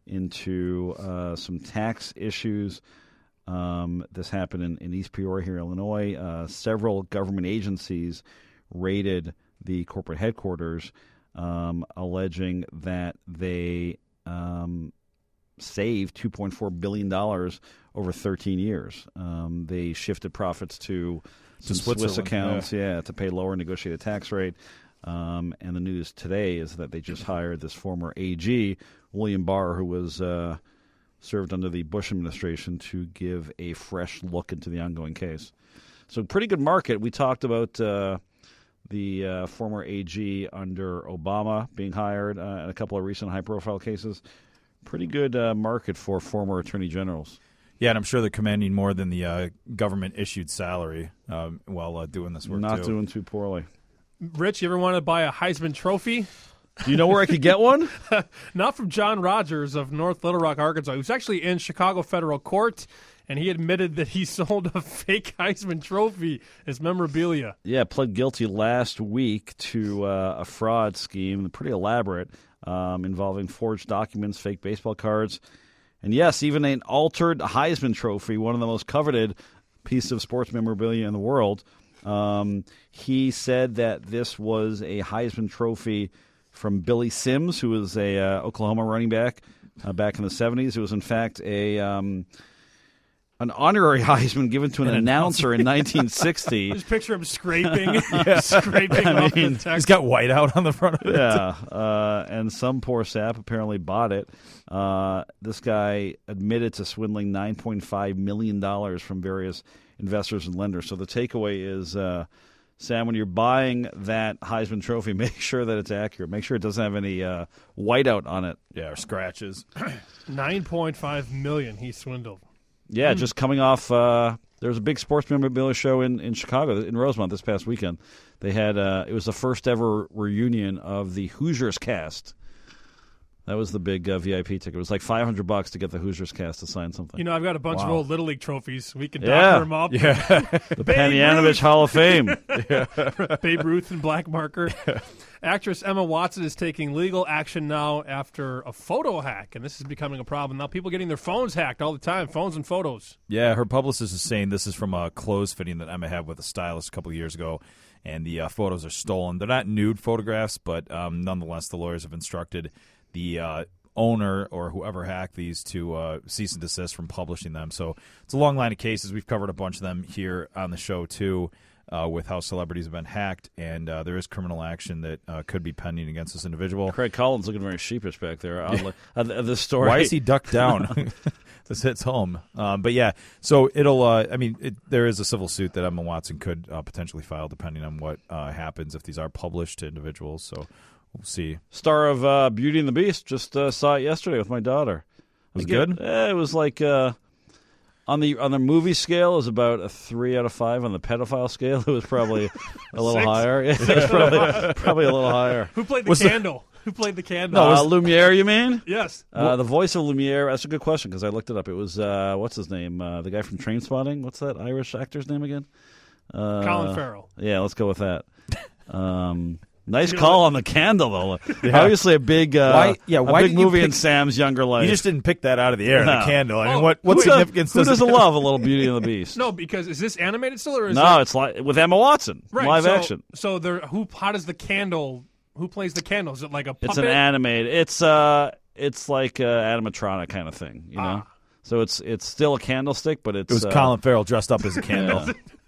into uh, some tax issues. Um, this happened in, in East Peoria here in Illinois. Uh, several government agencies raided the corporate headquarters, Um, alleging that they um, saved two point four billion dollars over thirteen years. Um, they shifted profits to, to some Swiss accounts, yeah. yeah, to pay lower negotiated tax rate. Um, and the news today is that they just hired this former A G, William Barr, who was uh, served under the Bush administration, to give a fresh look into the ongoing case. So pretty good market. We talked about... Uh, the uh, former A G under Obama being hired uh, in a couple of recent high-profile cases. Pretty good uh, market for former attorney generals. Yeah, and I'm sure they're commanding more than the uh, government-issued salary um, while uh, doing this work, Not too. doing too poorly. Rich, you ever want to buy a Heisman Trophy? Do you know where I could get one? Not from John Rogers of North Little Rock, Arkansas. He was actually in Chicago federal court, and he admitted that he sold a fake Heisman Trophy as memorabilia. Yeah, pled guilty last week to uh, a fraud scheme, pretty elaborate, um, involving forged documents, fake baseball cards, and yes, even an altered Heisman Trophy, one of the most coveted pieces of sports memorabilia in the world. Um, he said that this was a Heisman Trophy from Billy Sims, who was a uh, Oklahoma running back uh, back in the seventies. It was, in fact, a um, an honorary Heisman given to an, an announcer, announcer in nineteen sixty. Just picture him scraping, scraping I off mean, the text. He's got white out on the front of it. Yeah, uh, and some poor sap apparently bought it. Uh, this guy admitted to swindling nine point five million dollars from various investors and lenders. So the takeaway is... Uh, Sam, when you're buying that Heisman Trophy, make sure that it's accurate. Make sure it doesn't have any uh, whiteout on it. Yeah, or scratches. nine point five million dollars he swindled. Yeah, mm. just coming off, uh, there was a big sports memorabilia show in, in Chicago, in Rosemont this past weekend. They had, uh, it was the first ever reunion of the Hoosiers cast. That was the big uh, V I P ticket. It was like five hundred bucks to get the Hoosiers cast to sign something. You know, I've got a bunch Wow. of old Little League trophies. We can Yeah. doctor them up. Yeah. The Panianovich Hall of Fame. Babe Ruth and black marker. Actress Emma Watson is taking legal action now after a photo hack, and this is becoming a problem. Now people getting their phones hacked all the time, phones and photos. Yeah, her publicist is saying this is from a clothes fitting that Emma had with a stylist a couple of years ago, and the uh, photos are stolen. They're not nude photographs, but um, nonetheless, the lawyers have instructed the uh, owner or whoever hacked these to uh, cease and desist from publishing them. So it's a long line of cases. We've covered a bunch of them here on the show, too, uh, with how celebrities have been hacked, and uh, there is criminal action that uh, could be pending against this individual. Craig Collins looking very sheepish back there. Yeah. Uh, the story. Why is he ducked down? This hits home. Um, but, yeah, so it'll uh, – I mean, it, there is a civil suit that Emma Watson could uh, potentially file depending on what uh, happens if these are published to individuals. So we'll see. Star of uh, Beauty and the Beast. Just uh, saw it yesterday with my daughter. Was it Again, good? eh, it was like uh, on the on the movie scale, it was about a three out of five. On the pedophile scale, it was probably a little Six? higher. Yeah, it was probably probably a little higher. Who played the Was the- candle? Who played the candle? Uh, Lumiere, you mean? Yes. Uh, the voice of Lumiere. That's a good question because I looked it up. It was uh, what's his name? Uh, the guy from Trainspotting. What's that Irish actor's name again? Uh, Colin Farrell. Yeah, let's go with that. Um, nice call on the candle, though. Obviously, a big, uh, Why- yeah, a why big did you movie in pick- Sam's younger life. You just didn't pick that out of the air, No. the candle. I mean, Oh, what, what who significance does, who does doesn't it love a little Beauty and the Beast? No, because is this animated still or is no, it it's like with Emma Watson, right, live so, action. So there, who? How does the candle? Who plays the candle? Is it like a puppet? It's an animated. It's uh, it's like a animatronic kind of thing, you know. Ah. So it's it's still a candlestick, but it's It was uh, Colin Farrell dressed up as a candle.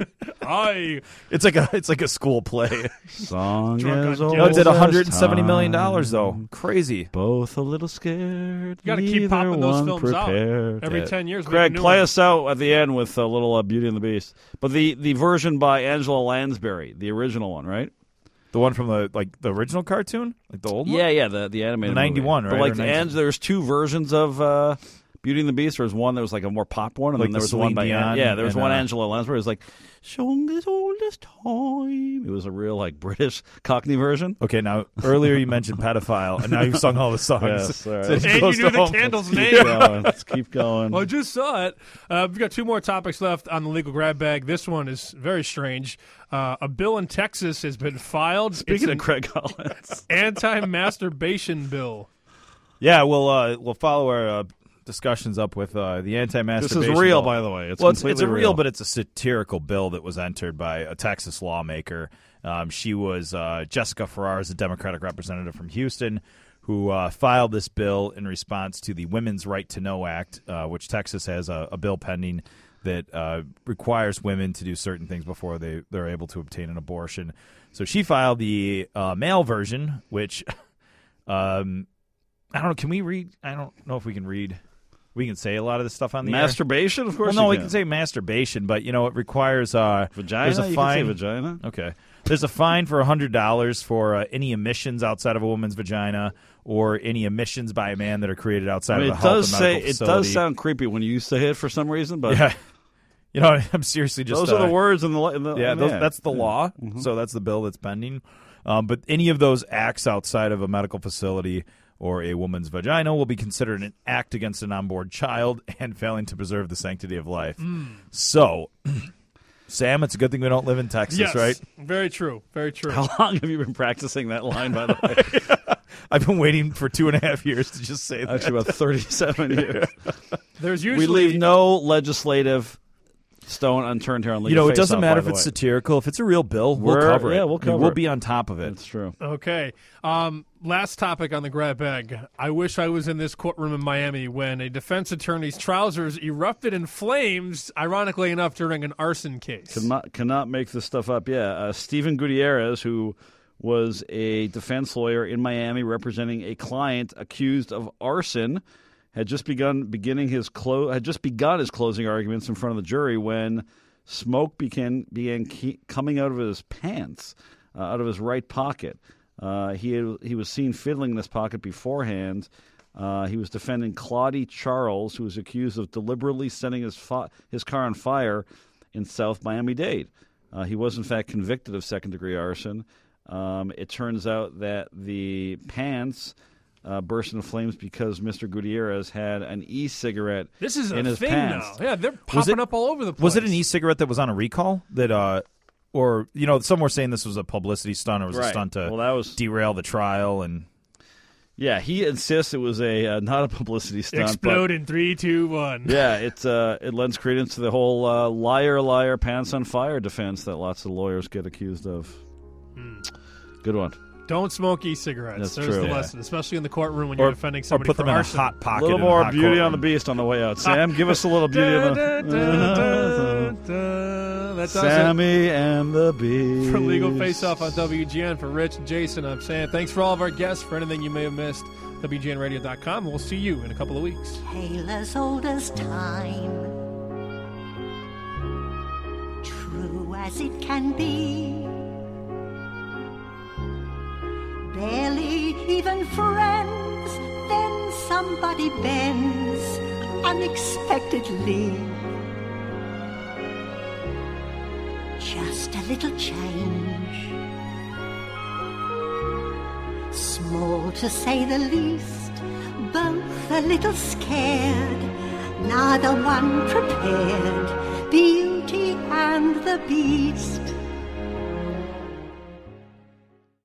I It's like a it's like a school play. Song Drunk as on old No, it did as one hundred seventy million dollars time. though. Crazy. Both a little scared. You got to keep neither popping those one films prepared. out every Yeah. ten years. make a Craig, new play one. us out at the end with a little uh, Beauty and the Beast, but the the version by Angela Lansbury, the original one, right? The one from the like the original cartoon, like the old one. Yeah, yeah, the the animated The ninety-one, movie. right? But like Or the nineteen Ang- there's two versions of uh, Beauty and the Beast. There was one that was like a more pop one, and Like then the there was one Celine by Dion yeah, there was and, one uh, Angela Lansbury. It was like song as old as time. It was a real like British Cockney version. Okay, now earlier you mentioned pedophile, and now you've sung all the songs. Yes, all right. So it And you goes knew to the home. candle's Keep name. going. Let's keep going. Well, I just saw it. Uh, we've got two more topics left on the legal grab bag. This one is very strange. Uh, a bill in Texas has been filed. Speaking it's of Craig Collins, an anti-masturbation bill. Yeah, we'll uh, we'll follow our uh, discussions up with uh, the this anti-masturbation. is real, bill. by the way. It's well, it's, completely it's a real, but it's a satirical bill that was entered by a Texas lawmaker. Um, she was uh, Jessica Farrar, is a Democratic representative from Houston, who uh, filed this bill in response to the Women's Right to Know Act, uh, which Texas has a, a bill pending that uh, requires women to do certain things before they, they're able to obtain an abortion. So she filed the uh, male version, which um, I don't know. Can we read? I don't know if we can read. We can say a lot of this stuff on the air. masturbation. Of course, Well, no, you we can say masturbation, but you know it requires uh, vagina. There's a you fine. can say vagina. Okay, there's a fine for a hundred dollars for uh, any emissions outside of a woman's vagina or any emissions by a man that are created outside I mean, of a it health does and say medical it facility. does sound creepy when you say it for some reason, but Yeah, you know, I'm seriously just those uh, are the words in the, in the Yeah, in those, the- that's the yeah. law. So that's the bill that's pending. Um, but any of those acts outside of a medical facility or a woman's vagina will be considered an act against an unborn child and failing to preserve the sanctity of life. So, Sam, it's a good thing we don't live in Texas, Yes, right? very true. Very true. How long have you been practicing that line, by the way? I've been waiting for two and a half years to just say that. Actually, about thirty-seven years. There's We usually leave no legislative stone unturned here on Legal You know, it Face doesn't Off, matter by if the it's way. satirical. If it's a real bill, we'll We're- cover it. yeah, we'll cover We'll it. be on top of it. It's true. Okay. Um, last topic on the grab bag. I wish I was in this courtroom in Miami when a defense attorney's trousers erupted in flames, ironically enough, during an arson case. Cannot, cannot make this stuff up. Yeah, uh, Stephen Gutierrez, who was a defense lawyer in Miami representing a client accused of arson, had just begun beginning his clo- had just begun his closing arguments in front of the jury when smoke began began ke- coming out of his pants, uh, out of his right pocket. Uh, he had, he was seen fiddling in this pocket beforehand. Uh, he was defending Claudie Charles, who was accused of deliberately setting his fi- his car on fire in South Miami-Dade. Uh, he was in fact convicted of second-degree arson. Um, it turns out that the pants uh, burst into flames because Mister Gutierrez had an e-cigarette This is in a his thing pants. now. Yeah, they're popping it- up all over the place. Was it an e-cigarette that was on a recall? That, uh, or you know, some were saying this was a publicity stunt, or it was a Right. stunt to Well, that was- derail the trial, and Yeah, he insists it was a uh, not a publicity stunt. Explode in three, two, one. But, yeah, it uh, it lends credence to the whole uh, liar, liar, pants on fire defense that lots of lawyers get accused of. Hmm. Good one. Don't smoke e-cigarettes. That's There's true. the Yeah. lesson, especially in the courtroom when or, you're defending or somebody put for them in arson. a hot A pocket. little in a more hot Beauty courtroom. on the Beast on the way out. Sam, give us a little Beauty Da, on da, the da, da, da. That does it. Sammy and the Beast. For Legal Face Off on W G N, for Rich and Jason, I'm Sam. Thanks for all of our guests. For anything you may have missed, W G N radio dot com. We'll see you in a couple of weeks. Tale as old as time, true as it can be. Barely even friends, then somebody bends unexpectedly. Just a little change, small to say the least, both a little scared, neither one prepared, Beauty and the Beast.